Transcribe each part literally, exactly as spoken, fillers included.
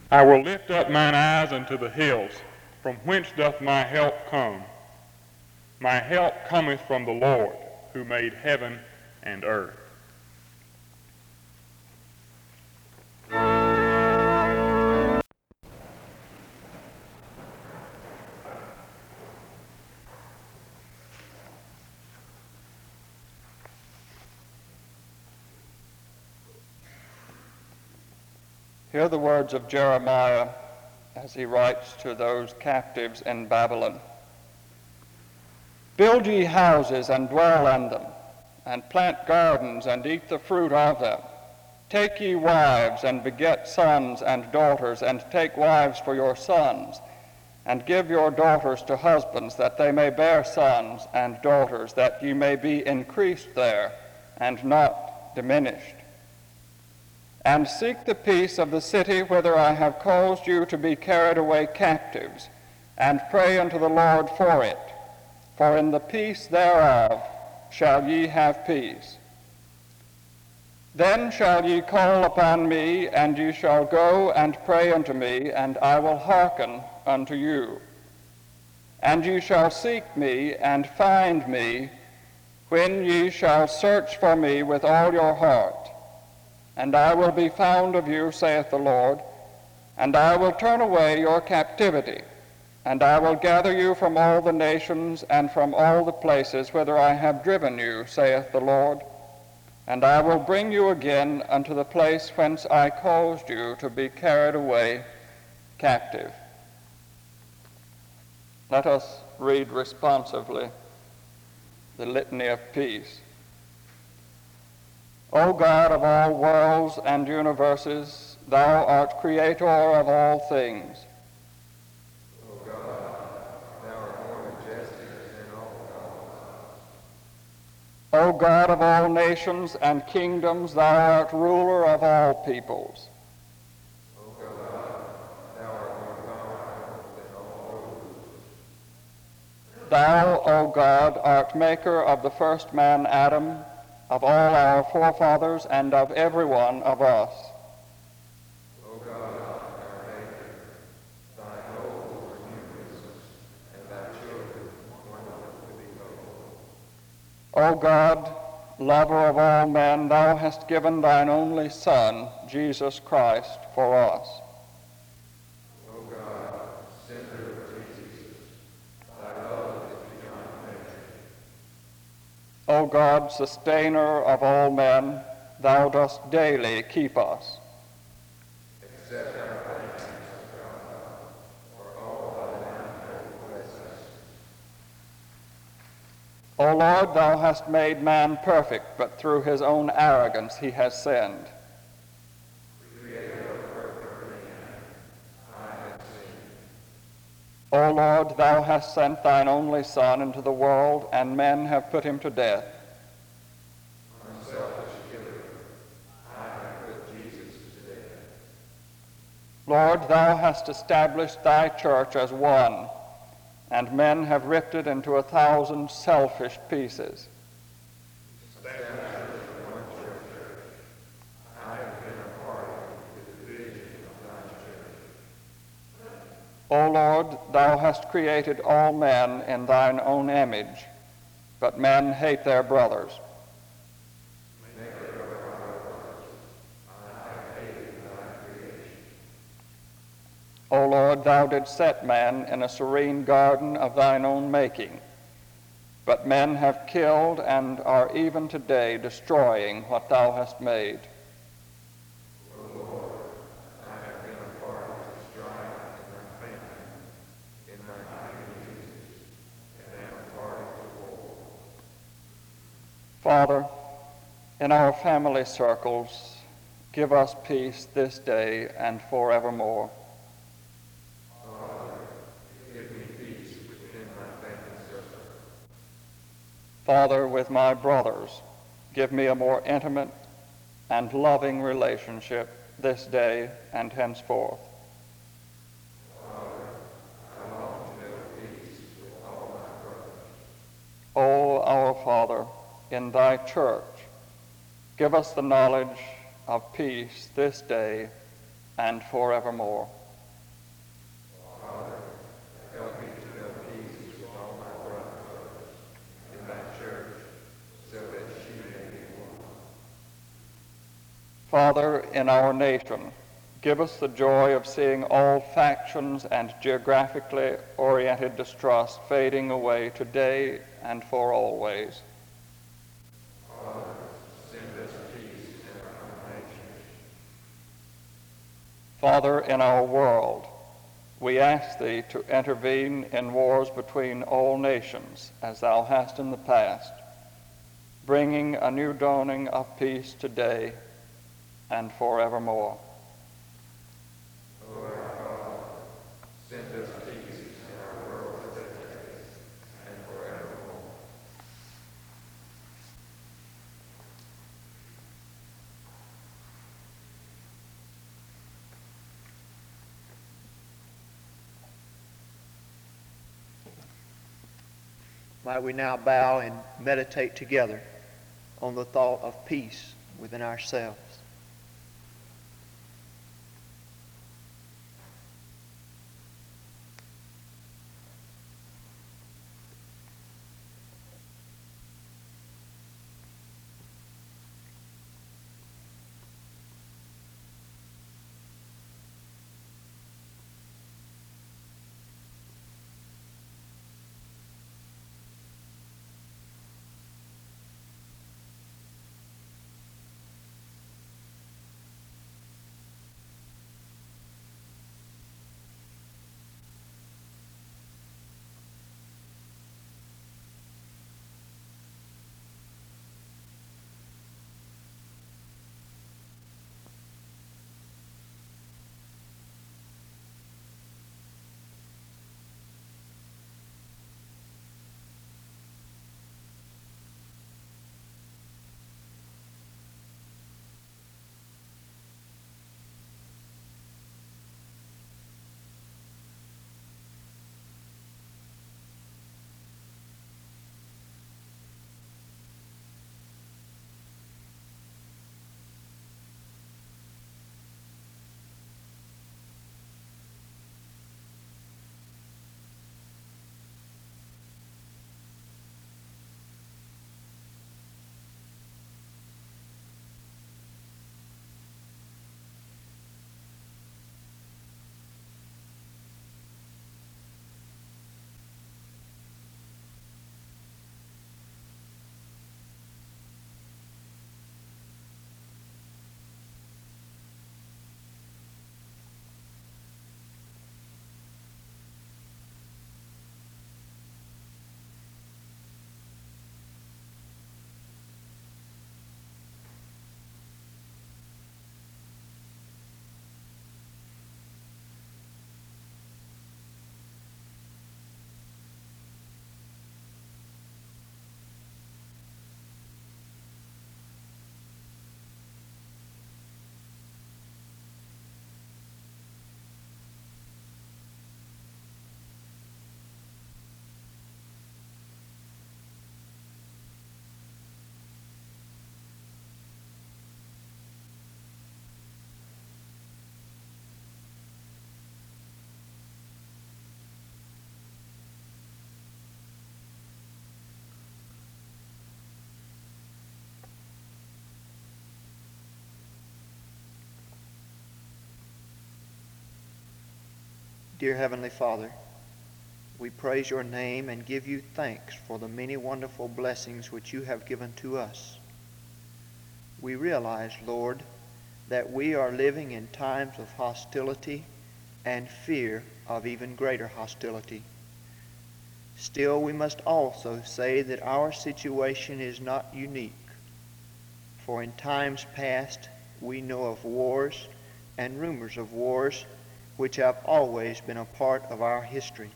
I will lift up mine eyes unto the hills, from whence doth my help come? My help cometh from the Lord, who made heaven and earth. Hear the words of Jeremiah as he writes to those captives in Babylon. Build ye houses and dwell in them, and plant gardens and eat the fruit of them. Take ye wives and beget sons and daughters, and take wives for your sons, and give your daughters to husbands, that they may bear sons and daughters, that ye may be increased there, and not diminished. And seek the peace of the city whither I have caused you to be carried away captives, and pray unto the Lord for it. For in the peace thereof shall ye have peace. Then shall ye call upon me, and ye shall go and pray unto me, and I will hearken unto you. And ye shall seek me, and find me, when ye shall search for me with all your heart. And I will be found of you, saith the Lord, and I will turn away your captivity, and I will gather you from all the nations and from all the places whither I have driven you, saith the Lord, and I will bring you again unto the place whence I caused you to be carried away captive. Let us read responsively the Litany of Peace. O God of all worlds and universes, thou art creator of all things. O God, thou art more majestic than all gods. O God of all nations and kingdoms, thou art ruler of all peoples. O God, thou art more powerful than all rulers. Thou, O God, art maker of the first man Adam, of all our forefathers, and of every one of us. O God, our Maker, thy goals were numerous, and thy children were not to be told. O God, lover of all men, thou hast given thine only Son, Jesus Christ, for us. O God, sender of Jesus, thy love is beyond measure. O God, sustainer of all men, thou dost daily keep us. Accept our thanks, O God, for all thy manifold blessings. O Lord, thou hast made man perfect, but through his own arrogance he has sinned. Creator of perfect man, I have sinned. O Lord, thou hast sent thine only Son into the world, and men have put him to death. Unselfish killer, I have put Jesus to death. Lord, thou hast established thy church as one, and men have ripped it into a thousand selfish pieces. Establish the one church. I have been a part of the division of thy church. O Lord, thou hast created all men in thine own image, but men hate their brothers. Maker of our brothers, I have hated thy creation. O Lord, thou didst set man in a serene garden of thine own making, but men have killed and are even today destroying what thou hast made. O Lord, I have been a part of the strife in thy family, in thy communities, and am a part of the war. Father, in our family circles, give us peace this day and forevermore. Father, give me peace within my family circle. Father, with my brothers, give me a more intimate and loving relationship this day and henceforth. Father, I long to know peace with all my brothers. O our Father, in thy church, give us the knowledge of peace this day and forevermore. Father, help me to know peace with all my brothers in thy church, so that she may be one. Father, in our nation, give us the joy of seeing all factions and geographically oriented distrust fading away today and for always. Father, send us peace in our nation. Father, in our world, we ask thee to intervene in wars between all nations, as thou hast in the past, bringing a new dawning of peace today and forevermore. Lord our God, send us peace in our world today and forevermore. Might we now bow and meditate together on the thought of peace within ourselves. Dear Heavenly Father, we praise your name and give you thanks for the many wonderful blessings which you have given to us. We realize, Lord, that we are living in times of hostility and fear of even greater hostility. Still, we must also say that our situation is not unique, for in times past we know of wars and rumors of wars which have always been a part of our history.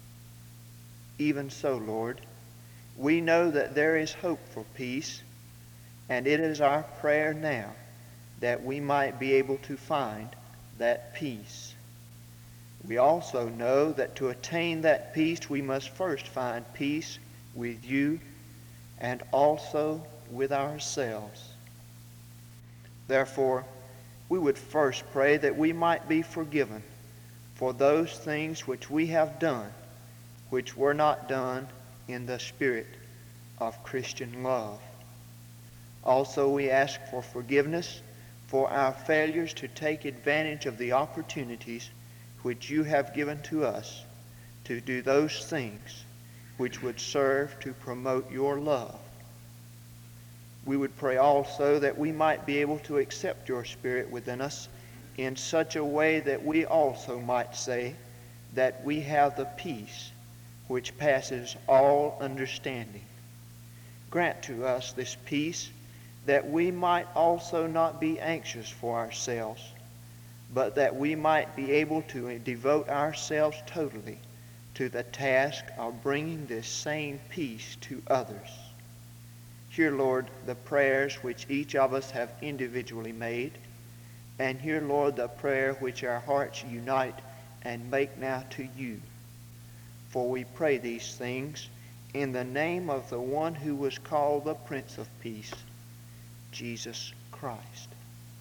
Even so, Lord, we know that there is hope for peace, and it is our prayer now that we might be able to find that peace. We also know that to attain that peace, we must first find peace with you and also with ourselves. Therefore, we would first pray that we might be forgiven for those things which we have done, which were not done in the spirit of Christian love. Also, we ask for forgiveness for our failures to take advantage of the opportunities which you have given to us to do those things which would serve to promote your love. We would pray also that we might be able to accept your Spirit within us in such a way that we also might say that we have the peace which passes all understanding. Grant to us this peace that we might also not be anxious for ourselves, but that we might be able to devote ourselves totally to the task of bringing this same peace to others. Hear, Lord, the prayers which each of us have individually made, and hear, Lord, the prayer which our hearts unite and make now to you. For we pray these things in the name of the one who was called the Prince of Peace, Jesus Christ.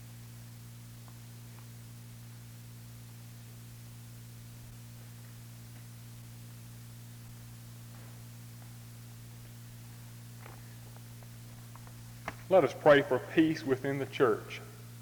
Let us pray for peace within the church.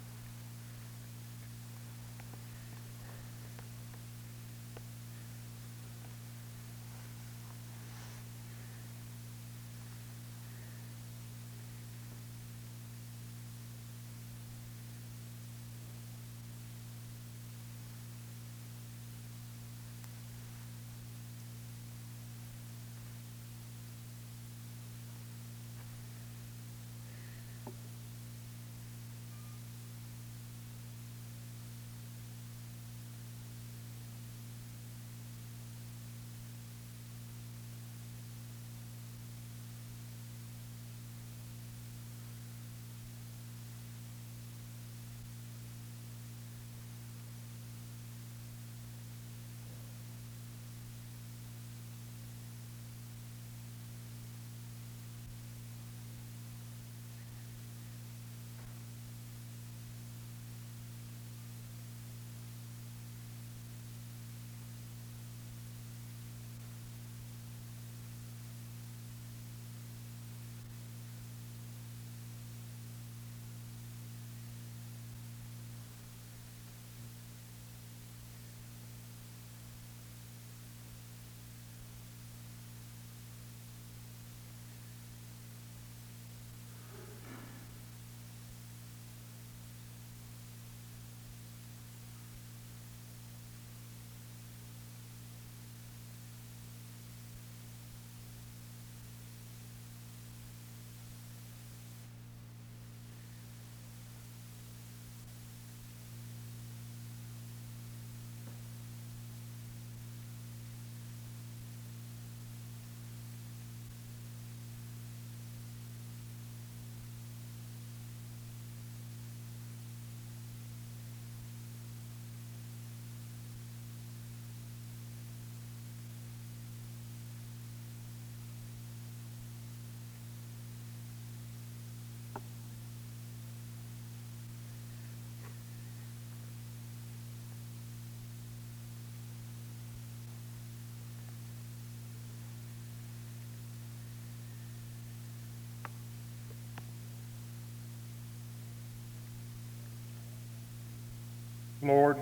Lord,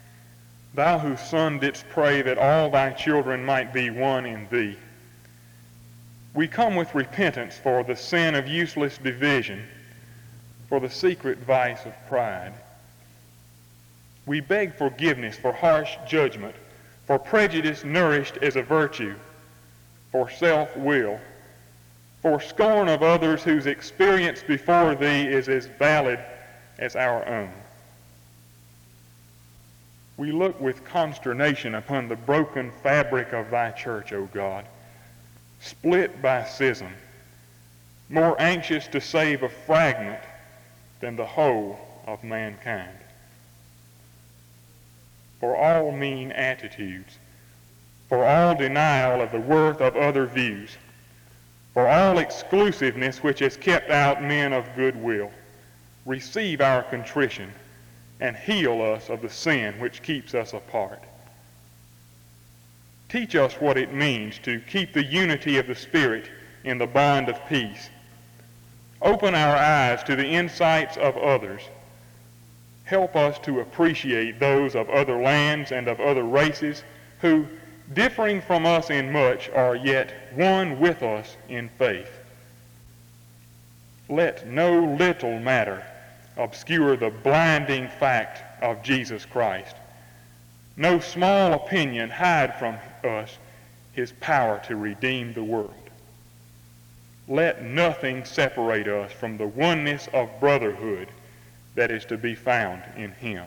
thou whose Son didst pray that all thy children might be one in thee, we come with repentance for the sin of useless division, for the secret vice of pride. We beg forgiveness for harsh judgment, for prejudice nourished as a virtue, for self-will, for scorn of others whose experience before thee is as valid as our own. We look with consternation upon the broken fabric of thy church, O God, split by schism, more anxious to save a fragment than the whole of mankind. For all mean attitudes, for all denial of the worth of other views, for all exclusiveness which has kept out men of goodwill, receive our contrition and heal us of the sin which keeps us apart. Teach us what it means to keep the unity of the Spirit in the bond of peace. Open our eyes to the insights of others. Help us to appreciate those of other lands and of other races who, differing from us in much, are yet one with us in faith. Let no little matter obscure the blinding fact of Jesus Christ. No small opinion hide from us his power to redeem the world. Let nothing separate us from the oneness of brotherhood that is to be found in him.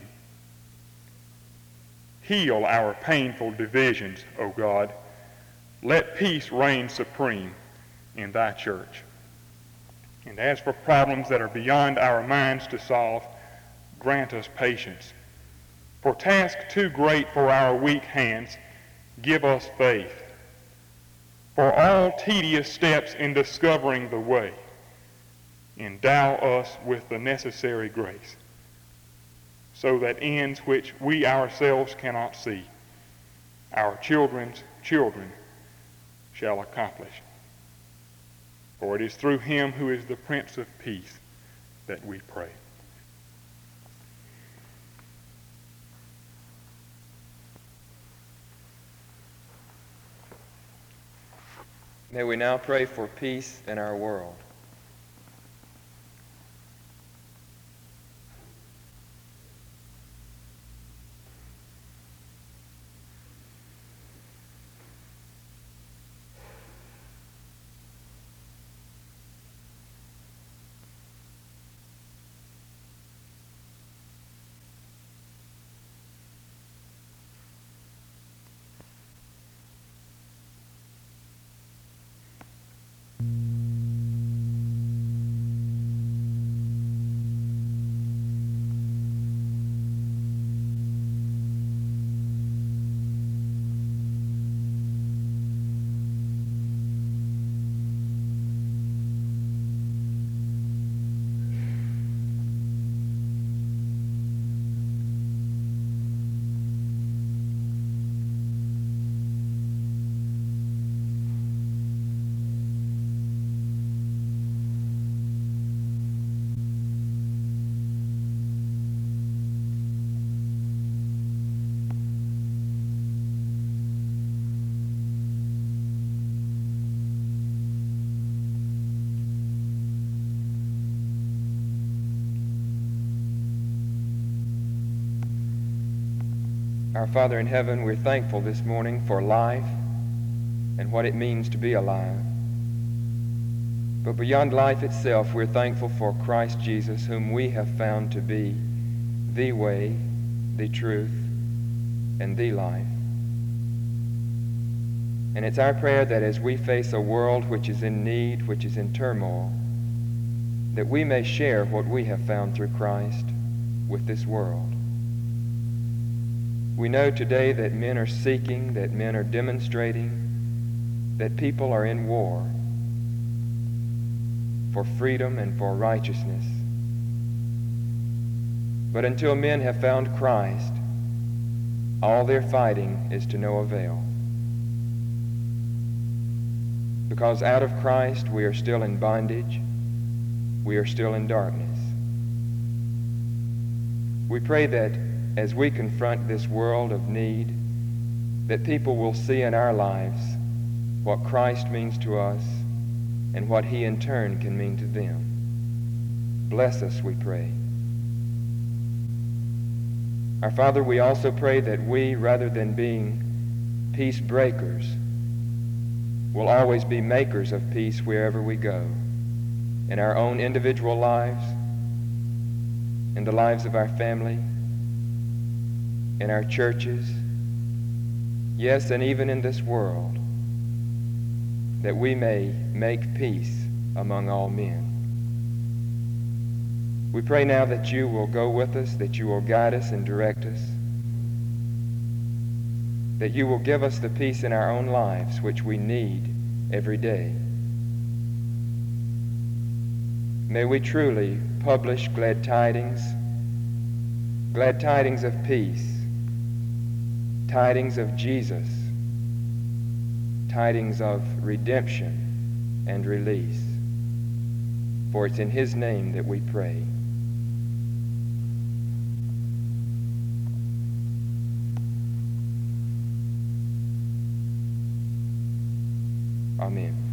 Heal our painful divisions, O God. Let peace reign supreme in thy church. And as for problems that are beyond our minds to solve, grant us patience. For tasks too great for our weak hands, give us faith. For all tedious steps in discovering the way, endow us with the necessary grace, so that ends which we ourselves cannot see, our children's children shall accomplish. For it is through him who is the Prince of Peace that we pray. May we now pray for peace in our world. Our Father in heaven, we're thankful this morning for life and what it means to be alive. But beyond life itself, we're thankful for Christ Jesus, whom we have found to be the way, the truth, and the life. And it's our prayer that as we face a world which is in need, which is in turmoil, that we may share what we have found through Christ with this world. We know today that men are seeking, that men are demonstrating, that people are in war for freedom and for righteousness. But until men have found Christ, all their fighting is to no avail. Because out of Christ we are still in bondage, we are still in darkness. We pray that as we confront this world of need, that people will see in our lives what Christ means to us and what he in turn can mean to them. Bless us, we pray. Our Father, we also pray that we, rather than being peace breakers, will always be makers of peace wherever we go, in our own individual lives, in the lives of our family, in our churches, yes, and even in this world, that we may make peace among all men. We pray now that you will go with us, that you will guide us and direct us, that you will give us the peace in our own lives which we need every day. May we truly publish glad tidings glad tidings of peace, tidings of Jesus, tidings of redemption and release. For it's in his name that we pray. Amen.